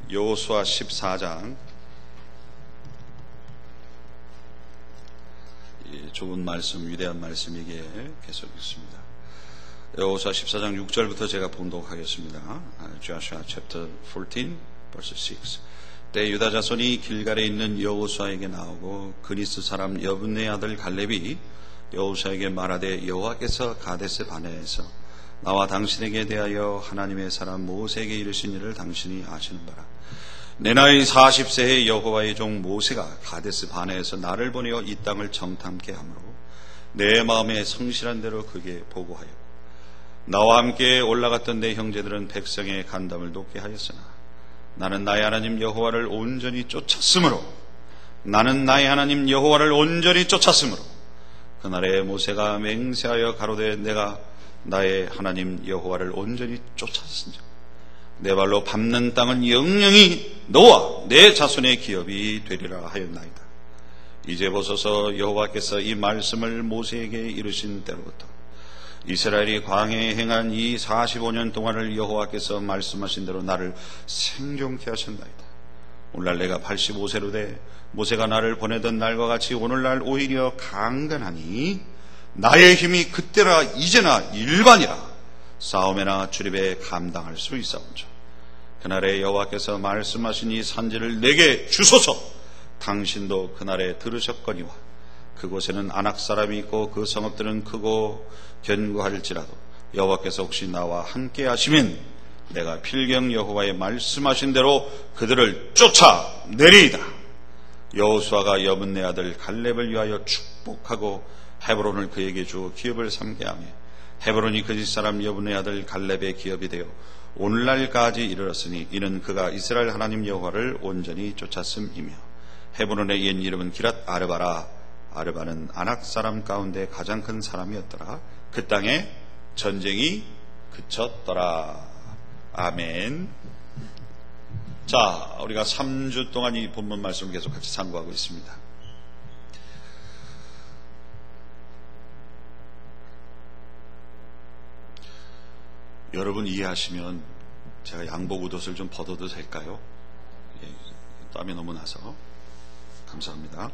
여호수아 14장. 좋은 말씀, 위대한 말씀이기에 계속 있습니다. 여호수아 14장 6절부터 제가 봉독하겠습니다. Joshua chapter 14 verse 6. 때 유다 자손이 길갈에 있는 여호수아에게 나오고 그니스 사람 여분네 아들 갈렙이 여호수아에게 말하되 여호와께서 가데스 바네아에서 나와 당신에게 대하여 하나님의 사람 모세에게 이르신 일을 당신이 아시는 바라. 내 나이 40세의 여호와의 종 모세가 가데스 바네아에서 나를 보내어 이 땅을 정탐케 하므로 내 마음에 성실한 대로 그게 보고하였고 나와 함께 올라갔던 내 형제들은 백성의 간담을 돕게 하였으나 나는 나의 하나님 여호와를 온전히 쫓았으므로 그날에 모세가 맹세하여 가로되 내가 나의 하나님 여호와를 온전히 쫓았은즉 내 발로 밟는 땅은 영영이 너와 내 자손의 기업이 되리라 하였나이다. 이제 보소서 여호와께서 이 말씀을 모세에게 이르신 때로부터 이스라엘이 광야에 행한 이 45년 동안을 여호와께서 말씀하신 대로 나를 생존케 하셨나이다. 오늘날 내가 85세로 돼 모세가 나를 보내던 날과 같이 오늘날 오히려 강건하니 나의 힘이 그때나 이제나 일반이라 싸움에나 출입에 감당할 수 있사온즉 그날에 여호와께서 말씀하신 이 산지를 내게 주소서. 당신도 그날에 들으셨거니와 그곳에는 아낙 사람이 있고 그 성읍들은 크고 견고할지라도 여호와께서 혹시 나와 함께 하시면 내가 필경 여호와의 말씀하신 대로 그들을 쫓아내리이다. 여호수아가 여분네 아들 갈렙을 위하여 축복하고 헤브론을 그에게 주어 기업을 삼게 하며 헤브론이 그 집사람 여분네 아들 갈렙의 기업이 되어 오늘날까지 이르렀으니 이는 그가 이스라엘 하나님 여호와를 온전히 쫓았음이며 헤브론의 옛 이름은 기랏 아르바라. 아르바는 아낙 사람 가운데 가장 큰 사람이었더라. 그 땅에 전쟁이 그쳤더라. 아멘. 자, 우리가 3주 동안 이 본문 말씀을 계속 같이 상고하고 있습니다. 여러분 이해하시면 제가 양복 옷을 좀 벗어도 될까요? 예, 땀이 너무 나서. 감사합니다.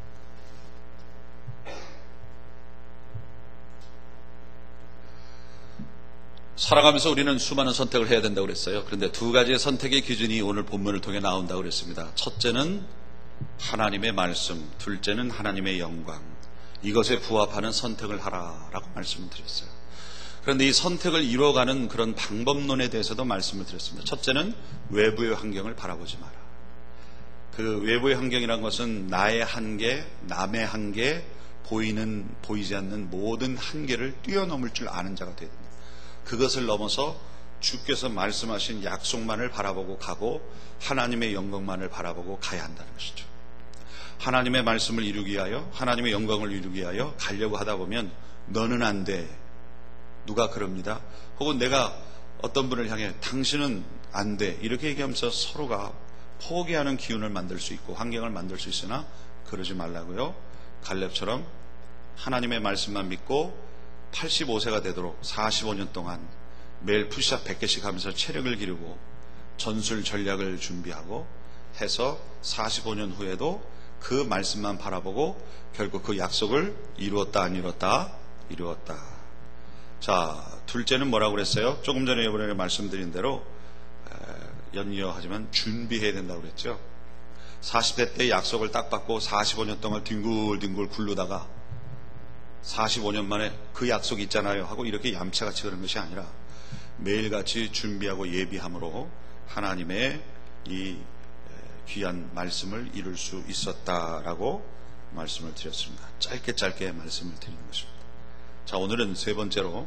살아가면서 우리는 수많은 선택을 해야 된다고 그랬어요. 그런데 두 가지의 선택의 기준이 오늘 본문을 통해 나온다고 그랬습니다. 첫째는 하나님의 말씀, 둘째는 하나님의 영광. 이것에 부합하는 선택을 하라라고 말씀을 드렸어요. 그런데 이 선택을 이루어가는 그런 방법론에 대해서도 말씀을 드렸습니다. 첫째는 외부의 환경을 바라보지 마라. 그 외부의 환경이란 것은 나의 한계, 남의 한계, 보이지 않는 모든 한계를 뛰어넘을 줄 아는 자가 되야 됩니다. 그것을 넘어서 주께서 말씀하신 약속만을 바라보고 가고 하나님의 영광만을 바라보고 가야 한다는 것이죠. 하나님의 말씀을 이루기 위하여, 하나님의 영광을 이루기 위하여 가려고 하다 보면 너는 안 돼. 누가 그럽니다. 혹은 내가 어떤 분을 향해 당신은 안 돼. 이렇게 얘기하면서 서로가 포기하는 기운을 만들 수 있고 환경을 만들 수 있으나 그러지 말라고요. 갈렙처럼 하나님의 말씀만 믿고 85세가 되도록 45년 동안 매일 푸시업 100개씩 하면서 체력을 기르고 전술 전략을 준비하고 해서 45년 후에도 그 말씀만 바라보고 결국 그 약속을 이루었다 안 이루었다? 이루었다. 자, 둘째는 뭐라고 그랬어요? 조금 전에 이번에 말씀드린 대로 연이어하지만 준비해야 된다고 그랬죠. 40대 때 약속을 딱 받고 45년 동안 뒹굴뒹굴 굴르다가 45년 만에 그 약속 있잖아요 하고 이렇게 얌체같이 그런 것이 아니라 매일같이 준비하고 예비함으로 하나님의 이 귀한 말씀을 이룰 수 있었다라고 말씀을 드렸습니다. 짧게 말씀을 드리는 것입니다. 자, 오늘은 세 번째로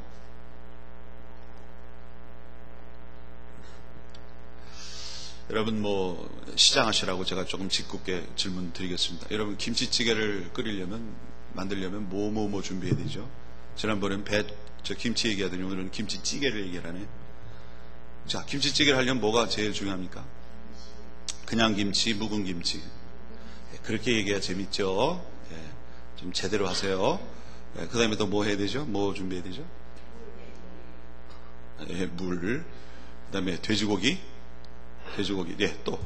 여러분 시장하시라고 제가 조금 짓궂게 질문 드리겠습니다. 여러분 김치찌개를 만들려면 뭐 준비해야 되죠? 지난번엔 김치 얘기하더니 오늘은 김치찌개를 얘기하네. 자, 김치찌개를 하려면 뭐가 제일 중요합니까? 그냥 김치, 묵은 김치. 그렇게 얘기해야 재밌죠? 좀 제대로 하세요. 그 다음에 또 뭐 해야 되죠? 뭐 준비해야 되죠? 물. 그 다음에 돼지고기, 돼지고기. 예, 또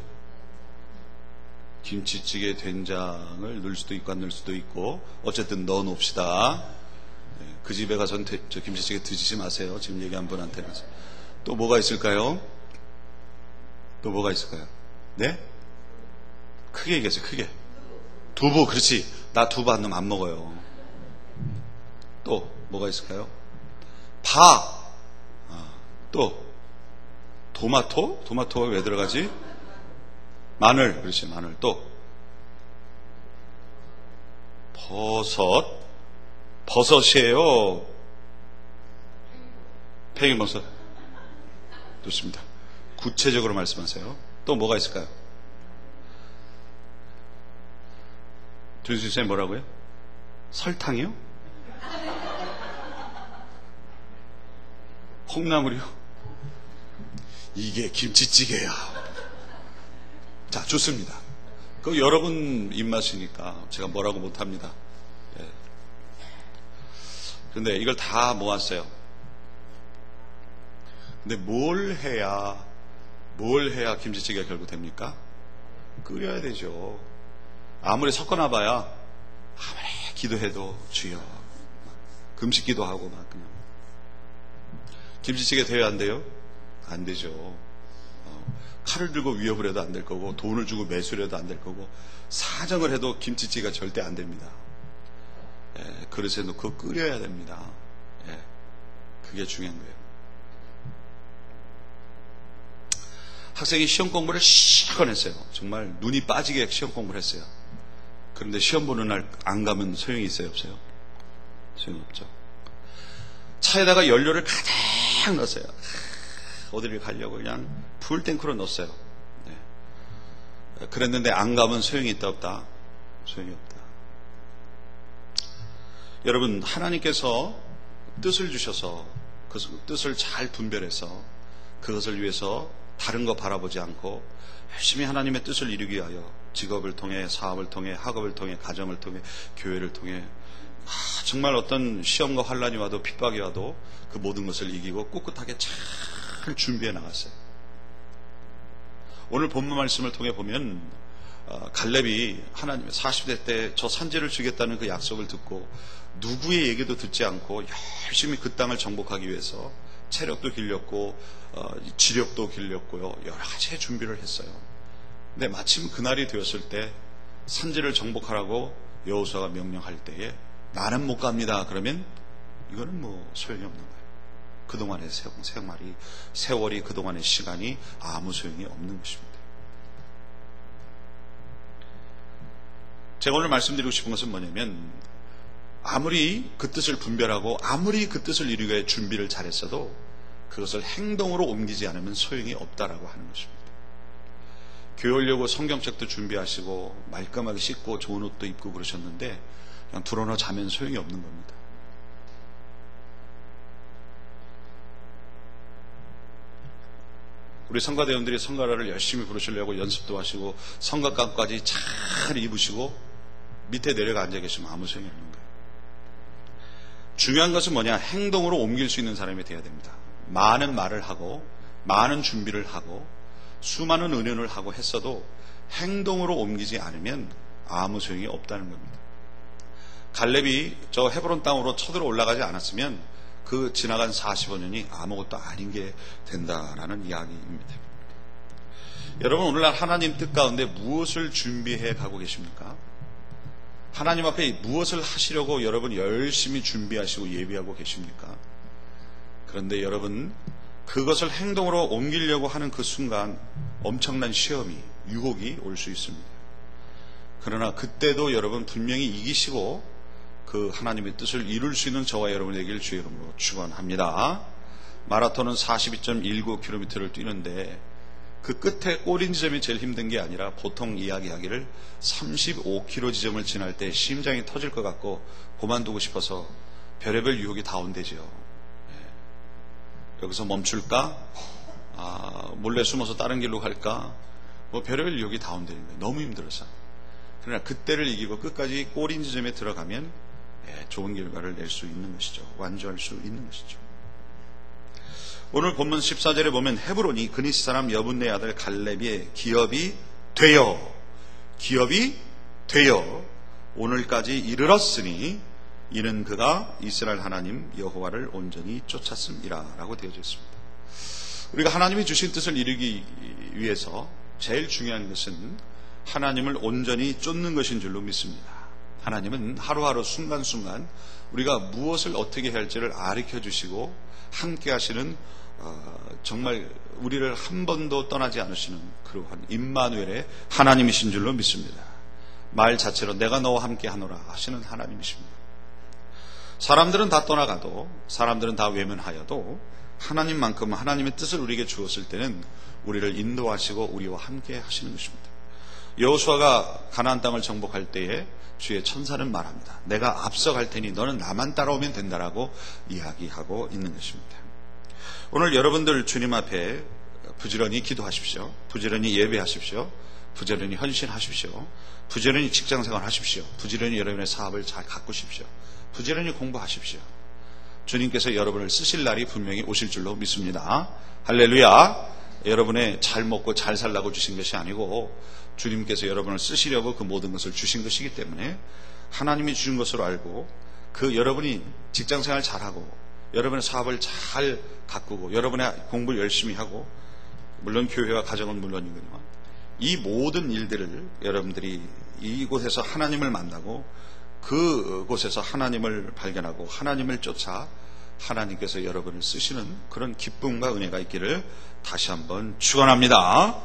김치찌개 된장을 넣을 수도 있고 안 넣을 수도 있고 어쨌든 넣어 놓읍시다. 그 집에 가서는 저 김치찌개 드시지 마세요. 지금 얘기한 분한테는. 또 뭐가 있을까요? 또 뭐가 있을까요? 네? 크게 얘기하세요. 크게. 두부. 그렇지. 나 두부 안 넣으면 안 먹어요. 또 뭐가 있을까요? 파. 또 토마토? 토마토가 왜 들어가지? 마늘. 그렇지. 마늘. 또 버섯. 버섯이에요. 팽이버섯. 좋습니다. 구체적으로 말씀하세요. 또 뭐가 있을까요? 조인수 쌤 뭐라고요? 설탕이요? 콩나물이요? 이게 김치찌개야. 자, 좋습니다. 그 여러분 입맛이니까 제가 뭐라고 못합니다. 예. 근데 이걸 다 모았어요. 근데 뭘 해야 김치찌개가 결국 됩니까? 끓여야 되죠. 아무리 섞어놔봐야 아무리 기도해도 주여 금식 기도하고 막 그냥 김치찌개 돼야 안 돼요? 안 되죠. 칼을 들고 위협을 해도 안 될 거고 돈을 주고 매수를 해도 안 될 거고 사정을 해도 김치찌개가 절대 안 됩니다. 예, 그릇에 넣고 끓여야 됩니다. 예, 그게 중요한 거예요. 학생이 시험 공부를 실컷 했어요. 정말 눈이 빠지게 시험 공부를 했어요. 그런데 시험 보는 날 안 가면 소용이 있어요? 없어요? 소용이 없죠. 차에다가 연료를 가득 넣었어요. 어디를 가려고 그냥 풀탱크로 넣었어요. 네. 그랬는데 안 가면 소용이 있다 없다? 소용이 없다. 여러분, 하나님께서 뜻을 주셔서 그 뜻을 잘 분별해서 그것을 위해서 다른 거 바라보지 않고 열심히 하나님의 뜻을 이루기 위하여 직업을 통해 사업을 통해 학업을 통해 가정을 통해 교회를 통해 정말 어떤 시험과 환란이 와도 핍박이 와도 그 모든 것을 이기고 꿋꿋하게 잘 준비해 나갔어요. 오늘 본문 말씀을 통해 보면 갈렙이 하나님의 40대 때 저 산지를 주겠다는 그 약속을 듣고 누구의 얘기도 듣지 않고 열심히 그 땅을 정복하기 위해서 체력도 길렸고 지력도 길렸고요. 여러 가지의 준비를 했어요. 근데 마침 그날이 되었을 때 산지를 정복하라고 여호수아가 명령할 때에 나는 못 갑니다. 그러면 이거는 뭐 소용이 없는 거예요. 그동안의 세월이 그동안의 시간이 아무 소용이 없는 것입니다. 제가 오늘 말씀드리고 싶은 것은 뭐냐면 아무리 그 뜻을 분별하고 아무리 그 뜻을 이루기 위해 준비를 잘했어도 그것을 행동으로 옮기지 않으면 소용이 없다라고 하는 것입니다. 교회 오려고 성경책도 준비하시고 말끔하게 씻고 좋은 옷도 입고 그러셨는데 그냥 드러나 자면 소용이 없는 겁니다. 우리 성가대원들이 성가라를 열심히 부르시려고 연습도 하시고 성가감까지 잘 입으시고 밑에 내려가 앉아 계시면 아무 소용이 없는 거예요. 중요한 것은 뭐냐? 행동으로 옮길 수 있는 사람이 되어야 됩니다. 많은 말을 하고 많은 준비를 하고 수많은 은연을 하고 했어도 행동으로 옮기지 않으면 아무 소용이 없다는 겁니다. 갈렙이 저 헤브론 땅으로 쳐들어 올라가지 않았으면 그 지나간 45년이 아무것도 아닌 게 된다라는 이야기입니다. 여러분, 오늘날 하나님 뜻 가운데 무엇을 준비해 가고 계십니까? 하나님 앞에 무엇을 하시려고 여러분 열심히 준비하시고 예비하고 계십니까? 그런데 여러분, 그것을 행동으로 옮기려고 하는 그 순간 엄청난 시험이, 유혹이 올 수 있습니다. 그러나 그때도 여러분 분명히 이기시고 그 하나님의 뜻을 이룰 수 있는 저와 여러분 되길 주의 이름으로 축원합니다. 마라톤은 42.19km를 뛰는데 그 끝에 꼬린 지점이 제일 힘든 게 아니라 보통 이야기하기를 35km 지점을 지날 때 심장이 터질 것 같고 그만두고 싶어서 별의별 유혹이 다 온대죠. 여기서 멈출까? 몰래 숨어서 다른 길로 갈까? 뭐 별의별 유혹이 다 온다는 거예요. 너무 힘들어서. 그러나 그때를 이기고 끝까지 꼬린 지점에 들어가면 좋은 결과를 낼 수 있는 것이죠. 완주할 수 있는 것이죠. 오늘 본문 14절에 보면 헤브론이 그니스 사람 여분네 아들 갈렙의 기업이 되어 오늘까지 이르렀으니 이는 그가 이스라엘 하나님 여호와를 온전히 쫓았음이라 라고 되어져 있습니다. 우리가 하나님이 주신 뜻을 이루기 위해서 제일 중요한 것은 하나님을 온전히 쫓는 것인 줄로 믿습니다. 하나님은 하루하루 순간순간 우리가 무엇을 어떻게 해야 할지를 가르쳐 주시고 함께 하시는 정말 우리를 한 번도 떠나지 않으시는 그러한 임마누엘의 하나님이신 줄로 믿습니다. 말 자체로 내가 너와 함께 하노라 하시는 하나님이십니다. 사람들은 다 떠나가도, 사람들은 다 외면하여도 하나님만큼 하나님의 뜻을 우리에게 주었을 때는 우리를 인도하시고 우리와 함께 하시는 것입니다. 여호수아가 가나안 땅을 정복할 때에 주의 천사는 말합니다. 내가 앞서갈 테니 너는 나만 따라오면 된다라고 이야기하고 있는 것입니다. 오늘 여러분들 주님 앞에 부지런히 기도하십시오. 부지런히 예배하십시오. 부지런히 헌신하십시오. 부지런히 직장생활 하십시오. 부지런히 여러분의 사업을 잘 가꾸십시오. 부지런히 공부하십시오. 주님께서 여러분을 쓰실 날이 분명히 오실 줄로 믿습니다. 할렐루야. 여러분의 잘 먹고 잘 살라고 주신 것이 아니고 주님께서 여러분을 쓰시려고 그 모든 것을 주신 것이기 때문에 하나님이 주신 것으로 알고 그 여러분이 직장생활 잘하고 여러분의 사업을 잘 가꾸고 여러분의 공부를 열심히 하고 물론 교회와 가정은 물론이거든요. 이 모든 일들을 여러분들이 이곳에서 하나님을 만나고 그곳에서 하나님을 발견하고 하나님을 쫓아 하나님께서 여러분을 쓰시는 그런 기쁨과 은혜가 있기를 다시 한번 축원합니다.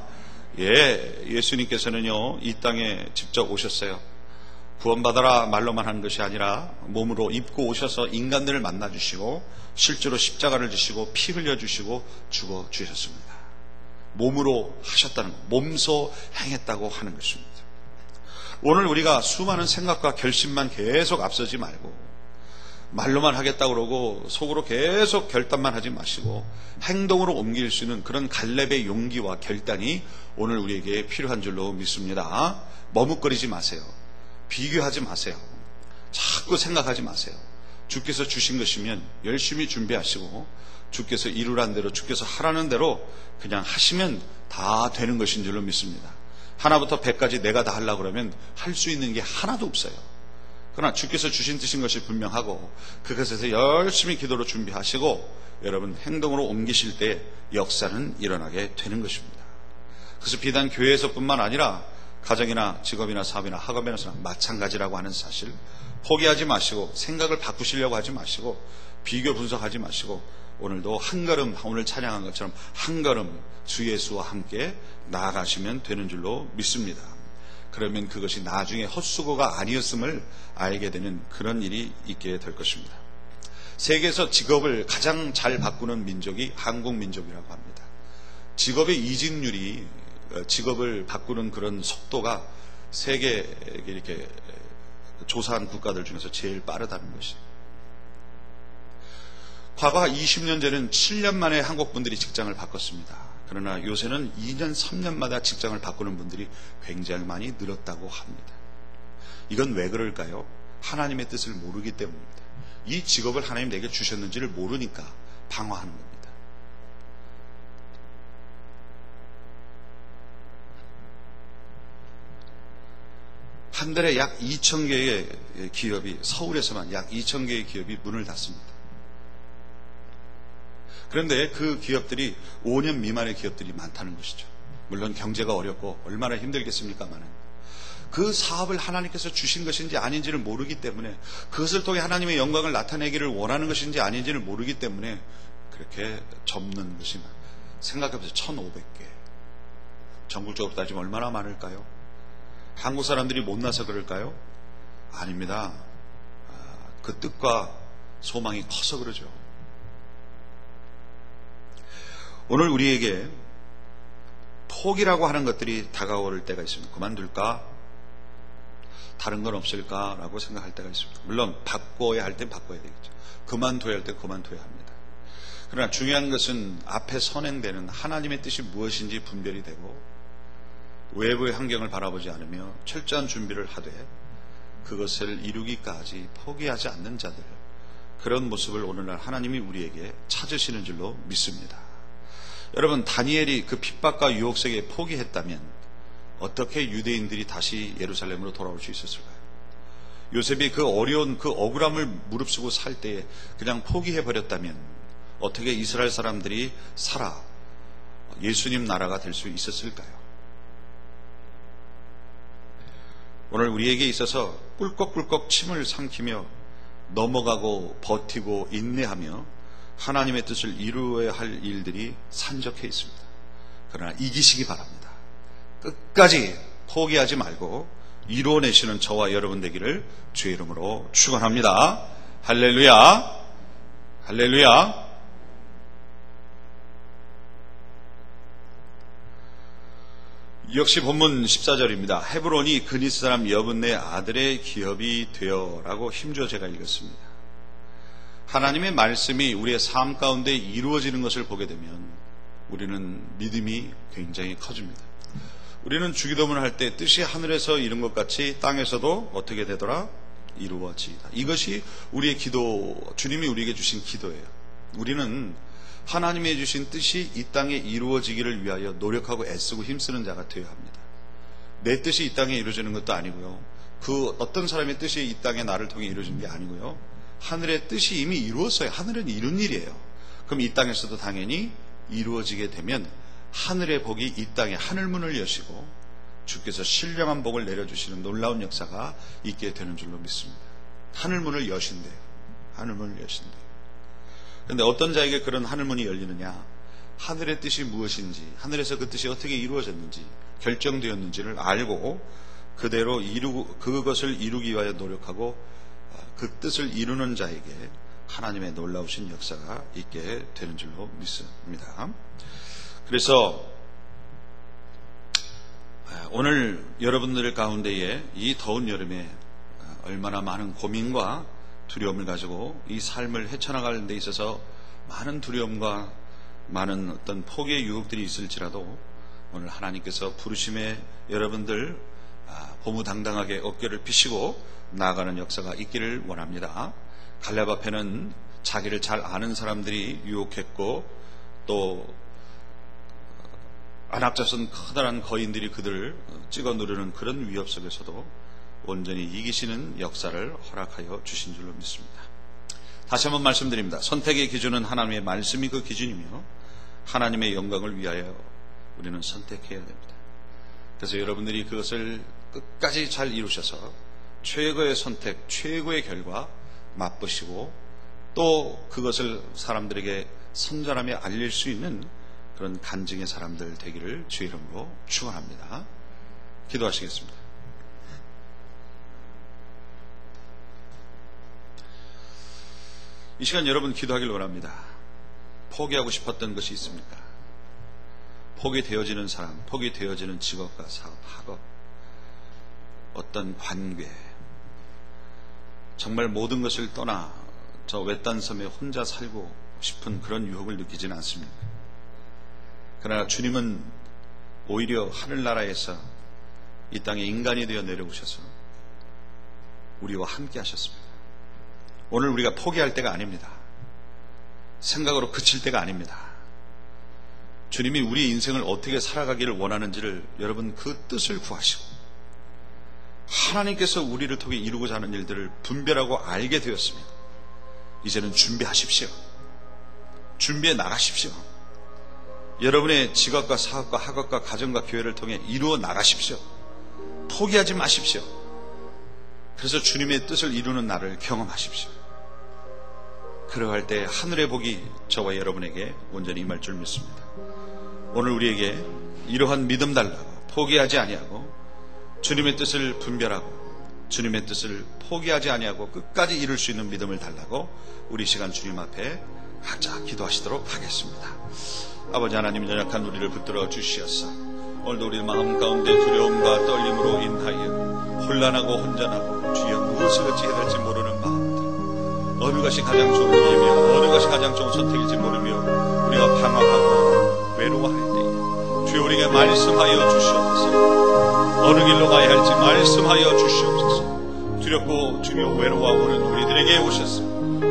예수님께서는요 이 땅에 직접 오셨어요. 구원받아라 말로만 하는 것이 아니라 몸으로 입고 오셔서 인간들을 만나주시고 실제로 십자가를 지시고 피 흘려주시고 죽어주셨습니다. 몸으로 하셨다는 것, 몸소 행했다고 하는 것입니다. 오늘 우리가 수많은 생각과 결심만 계속 앞서지 말고 말로만 하겠다고 그러고 속으로 계속 결단만 하지 마시고 행동으로 옮길 수 있는 그런 갈렙의 용기와 결단이 오늘 우리에게 필요한 줄로 믿습니다. 머뭇거리지 마세요. 비교하지 마세요. 자꾸 생각하지 마세요. 주께서 주신 것이면 열심히 준비하시고 주께서 이루라는 대로 주께서 하라는 대로 그냥 하시면 다 되는 것인 줄로 믿습니다. 하나부터 100까지 내가 다 하려고 그러면 할 수 있는 게 하나도 없어요. 그러나 주께서 주신 뜻인 것이 분명하고 그것에서 열심히 기도로 준비하시고 여러분 행동으로 옮기실 때 역사는 일어나게 되는 것입니다. 그래서 비단 교회에서뿐만 아니라 가정이나 직업이나 사업이나 학업에서나 마찬가지라고 하는 사실 포기하지 마시고 생각을 바꾸시려고 하지 마시고 비교 분석하지 마시고 오늘도 한 걸음 오늘 찬양한 것처럼 한 걸음 주 예수와 함께 나아가시면 되는 줄로 믿습니다. 그러면 그것이 나중에 헛수고가 아니었음을 알게 되는 그런 일이 있게 될 것입니다. 세계에서 직업을 가장 잘 바꾸는 민족이 한국 민족이라고 합니다. 직업의 이직률이 직업을 바꾸는 그런 속도가 세계 이렇게 조사한 국가들 중에서 제일 빠르다는 것이. 과거 20년 전에는 7년 만에 한국 분들이 직장을 바꿨습니다. 그러나 요새는 2년, 3년마다 직장을 바꾸는 분들이 굉장히 많이 늘었다고 합니다. 이건 왜 그럴까요? 하나님의 뜻을 모르기 때문입니다. 이 직업을 하나님 내게 주셨는지를 모르니까 방황하는 겁니다. 한 달에 약 2,000개의 기업이 서울에서만 약 2,000개의 기업이 문을 닫습니다. 그런데 그 기업들이 5년 미만의 기업들이 많다는 것이죠. 물론 경제가 어렵고 얼마나 힘들겠습니까마는 그 사업을 하나님께서 주신 것인지 아닌지를 모르기 때문에 그것을 통해 하나님의 영광을 나타내기를 원하는 것인지 아닌지를 모르기 때문에 그렇게 접는 것이 생각해보세요. 1,500개. 전국적으로 따지면 얼마나 많을까요? 한국 사람들이 못나서 그럴까요? 아닙니다. 그 뜻과 소망이 커서 그러죠. 오늘 우리에게 포기라고 하는 것들이 다가올 때가 있습니다. 그만둘까? 다른 건 없을까? 라고 생각할 때가 있습니다. 물론 바꿔야 할 땐 바꿔야 되겠죠. 그만둬야 할 땐 그만둬야 합니다. 그러나 중요한 것은 앞에 선행되는 하나님의 뜻이 무엇인지 분별이 되고 외부의 환경을 바라보지 않으며 철저한 준비를 하되 그것을 이루기까지 포기하지 않는 자들, 그런 모습을 오늘날 하나님이 우리에게 찾으시는 줄로 믿습니다. 여러분, 다니엘이 그 핍박과 유혹 속에 포기했다면 어떻게 유대인들이 다시 예루살렘으로 돌아올 수 있었을까요? 요셉이 그 어려운 그 억울함을 무릅쓰고 살 때에 그냥 포기해버렸다면 어떻게 이스라엘 사람들이 살아 예수님 나라가 될 수 있었을까요? 오늘 우리에게 있어서 꿀꺽꿀꺽 침을 삼키며 넘어가고 버티고 인내하며 하나님의 뜻을 이루어야 할 일들이 산적해 있습니다. 그러나 이기시기 바랍니다. 끝까지 포기하지 말고 이루어내시는 저와 여러분 되기를 주의 이름으로 축원합니다. 할렐루야, 할렐루야. 역시 본문 14절입니다. 헤브론이 그니스 사람 여분네 아들의 기업이 되어라고 힘주어 제가 읽었습니다. 하나님의 말씀이 우리의 삶 가운데 이루어지는 것을 보게 되면 우리는 믿음이 굉장히 커집니다. 우리는 주기도문을 할 때 뜻이 하늘에서 이룬 것 같이 땅에서도 어떻게 되더라? 이루어지이다. 이것이 우리의 기도, 주님이 우리에게 주신 기도예요. 우리는 하나님이 주신 뜻이 이 땅에 이루어지기를 위하여 노력하고 애쓰고 힘쓰는 자가 되어야 합니다. 내 뜻이 이 땅에 이루어지는 것도 아니고요, 그 어떤 사람의 뜻이 이 땅에 나를 통해 이루어진 게 아니고요, 하늘의 뜻이 이미 이루었어요. 하늘은 이룬 일이에요. 그럼 이 땅에서도 당연히 이루어지게 되면 하늘의 복이 이 땅에 하늘문을 여시고 주께서 신령한 복을 내려주시는 놀라운 역사가 있게 되는 줄로 믿습니다. 하늘문을 여신대요. 하늘문을 여신대요. 그런데 어떤 자에게 그런 하늘문이 열리느냐? 하늘의 뜻이 무엇인지, 하늘에서 그 뜻이 어떻게 이루어졌는지, 결정되었는지를 알고 그대로 그것을 이루기 위하여 노력하고 그 뜻을 이루는 자에게 하나님의 놀라우신 역사가 있게 되는 줄로 믿습니다. 그래서 오늘 여러분들 가운데에 이 더운 여름에 얼마나 많은 고민과 두려움을 가지고 이 삶을 헤쳐나가는 데 있어서 많은 두려움과 많은 어떤 포기의 유혹들이 있을지라도 오늘 하나님께서 부르심에 여러분들 고무당당하게 어깨를 펴시고 나아가는 역사가 있기를 원합니다. 갈렙 앞에는 자기를 잘 아는 사람들이 유혹했고 또 안압자선 커다란 거인들이 그들을 찍어 누르는 그런 위협 속에서도 온전히 이기시는 역사를 허락하여 주신 줄로 믿습니다. 다시 한번 말씀드립니다. 선택의 기준은 하나님의 말씀이 그 기준이며 하나님의 영광을 위하여 우리는 선택해야 됩니다. 그래서 여러분들이 그것을 끝까지 잘 이루셔서 최고의 선택, 최고의 결과 맛보시고 또 그것을 사람들에게 선전하며 알릴 수 있는 그런 간증의 사람들 되기를 주의 이름으로 축원합니다. 기도하시겠습니다. 이 시간 여러분 기도하길 원합니다. 포기하고 싶었던 것이 있습니까? 포기되어지는 사람, 포기되어지는 직업과 사업, 학업, 어떤 관계, 정말 모든 것을 떠나 저 외딴 섬에 혼자 살고 싶은 그런 유혹을 느끼지는 않습니다. 그러나 주님은 오히려 하늘나라에서 이 땅에 인간이 되어 내려오셔서 우리와 함께 하셨습니다. 오늘 우리가 포기할 때가 아닙니다. 생각으로 그칠 때가 아닙니다. 주님이 우리의 인생을 어떻게 살아가기를 원하는지를 여러분 그 뜻을 구하시고 하나님께서 우리를 통해 이루고자 하는 일들을 분별하고 알게 되었습니다. 이제는 준비하십시오. 준비해 나가십시오. 여러분의 직업과 사업과 학업과 가정과 교회를 통해 이루어 나가십시오. 포기하지 마십시오. 그래서 주님의 뜻을 이루는 날을 경험하십시오. 그러할 때 하늘의 복이 저와 여러분에게 온전히 임할 줄 믿습니다. 오늘 우리에게 이러한 믿음 달라고 포기하지 아니하고 주님의 뜻을 분별하고 주님의 뜻을 포기하지 아니하고 끝까지 이룰 수 있는 믿음을 달라고 우리 시간 주님 앞에 각자 기도하시도록 하겠습니다. 아버지 하나님, 연약한 우리를 붙들어 주시옵소서. 오늘도 우리 마음 가운데 두려움과 떨림으로 인하여 혼란하고 혼전하고 주여 무엇을 어찌해야 될지 모르는 마음들, 어느 것이 가장 좋은 길이며 어느 것이 가장 좋은 선택일지 모르며 우리가 방황하고 외로워할 때에 주여 우리에게 말씀하여 주시옵소서. 어느 길로 가야 할지 말씀하여 주시옵소서. 두렵고 주여 외로워하고는 우리들에게 오셨습니다.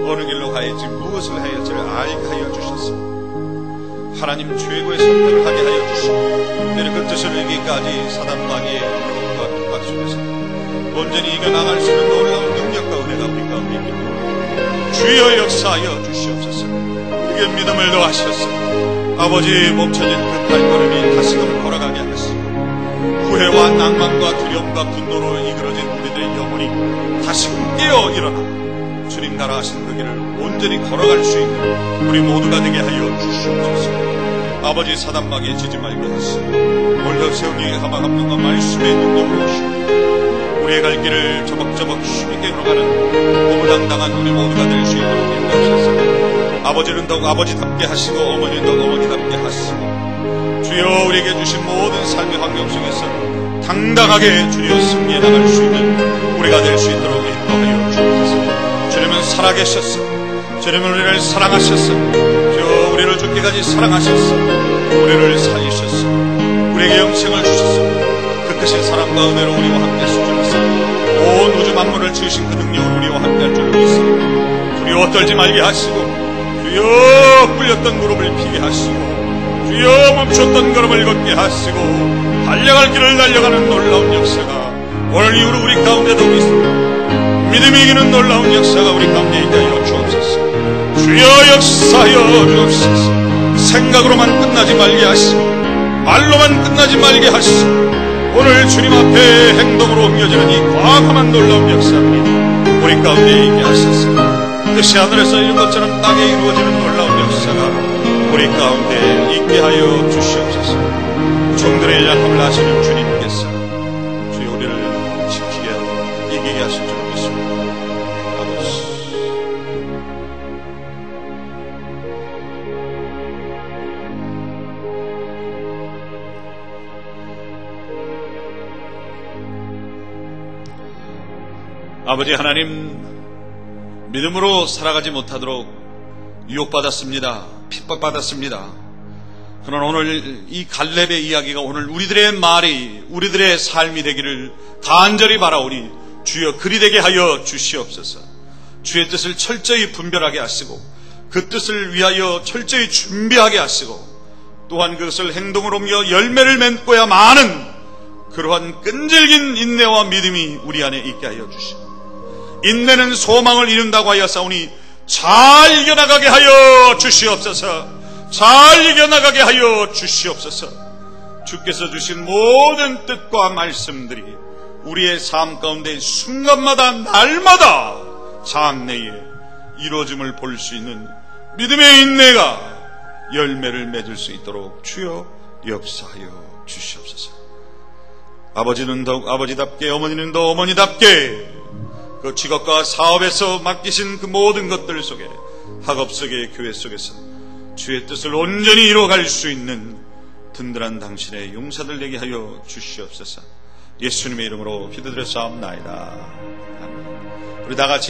어느 길로 가야지 무엇을 해야 할지를 알게 하여 주셨습니다. 하나님 최고의 선택을 하게 하여 주시고 그리고 그 뜻을 이기까지 사단 마귀의 유혹과 핍박 속에서 온전히 이겨나갈 수 있는 놀라운 능력과 은혜가 우리 가운데 있기를 주여 역사하여 주시옵소서. 그게 믿음을 더하셔서 아버지 멈춰진 그 발걸음이 다시금 걸어가게 하시고 후회와 낭만과 두려움과 분노로 이끌어진 우리들의 영혼이 다시금 깨어 일어나 주님 나라 하신 그 길을 온전히 걸어갈 수 있는 우리 모두가 되게 하여 주시옵소서. 아버지 사단 마귀에 지지 말게 하시고 오늘도 성령의 가방 감동과 말씀의 능력으로 오시고 우리의 갈 길을 저벅저벅 힘있게 걸어가는 고무당당한 우리 모두가 될 수 있도록 인도하셔서 아버지는 더욱 아버지답게 하시고 어머니는 더욱 어머니답게 하시고 주여 우리에게 주신 모든 삶의 환경 속에서 당당하게 주여 승리해 나갈 수 있는 우리가 될 수 있도록 인도하여 주옵소서. 주님은 살아계셨어. 주님은 우리를 사랑하셨어. 주여 우리를 죽기까지 사랑하셨어. 우리를 살리셨어. 우리에게 영생을 주셨어. 그 크신 사랑과 은혜로 우리와 함께 하실 줄 믿습니다. 온 우주 만물을 지으신 그 능력으로 우리와 함께 할 줄 믿습니다. 두려워 떨지 말게 하시고 주여 끌렸던 무릎을 피게 하시고 주여 멈췄던 걸음을 걷게 하시고 달려갈 길을 달려가는 놀라운 역사가 오늘 이후로 우리 가운데도 있습니다. 믿음이 이기는 놀라운 역사가 우리 가운데 있게 하여 주옵소서. 주여 역사하여 주옵소서. 생각으로만 끝나지 말게 하시고 말로만 끝나지 말게 하시고 오늘 주님 앞에 행동으로 옮겨지는 이 과감한 놀라운 역사들이 우리 가운데 있게 하소서. 뜻이 하늘에서 이룬 것처럼 땅에 이루어지는 놀라운 역사가 우리 가운데 있게 하여 주시옵소서. 종들의 약함을 아시는 주님께서 주여 우리를 지키게 하고 이기게 하실 줄 믿습니다. 아버지 아버지 하나님 믿음으로 살아가지 못하도록 유혹받았습니다. 핍박받았습니다. 그러나 오늘 이 갈렙의 이야기가 오늘 우리들의 말이 우리들의 삶이 되기를 간절히 바라오니 주여 그리 되게 하여 주시옵소서. 주의 뜻을 철저히 분별하게 하시고 그 뜻을 위하여 철저히 준비하게 하시고 또한 그것을 행동으로 옮겨 열매를 맺고야 마는 그러한 끈질긴 인내와 믿음이 우리 안에 있게 하여 주시고 인내는 소망을 이룬다고 하였사오니 잘 이겨나가게 하여 주시옵소서. 잘 이겨나가게 하여 주시옵소서. 주께서 주신 모든 뜻과 말씀들이 우리의 삶 가운데 순간마다 날마다 장래에 이루어짐을 볼 수 있는 믿음의 인내가 열매를 맺을 수 있도록 주여 역사하여 주시옵소서. 아버지는 더욱 아버지답게 어머니는 더 어머니답게 그 직업과 사업에서 맡기신 그 모든 것들 속에 학업 속에 교회 속에서 주의 뜻을 온전히 이루어갈 수 있는 든든한 당신의 용사들 되게 하여 주시옵소서. 예수님의 이름으로 기도드려 싸움나이다. 아멘. 우리 다 같이